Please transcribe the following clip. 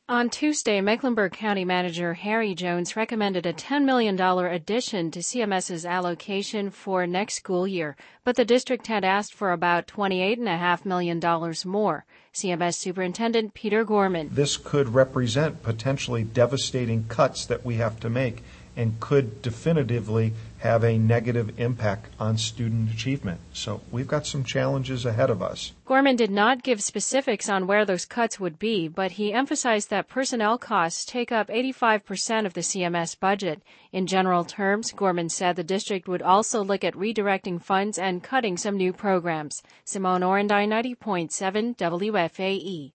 On Tuesday, Mecklenburg County Manager Harry Jones recommended a $10 million addition to CMS's allocation for next school year, but the district had asked for about $28.5 million more. CMS Superintendent Peter Gorman. This could represent potentially devastating cuts that we have to make and could definitively have a negative impact on student achievement. So we've got some challenges ahead of us. Gorman did not give specifics on where those cuts would be, but he emphasized that personnel costs take up 85% of the CMS budget. In general terms, Gorman said the district would also look at redirecting funds and cutting some new programs. Simone Orendine, 90.7 WFAE.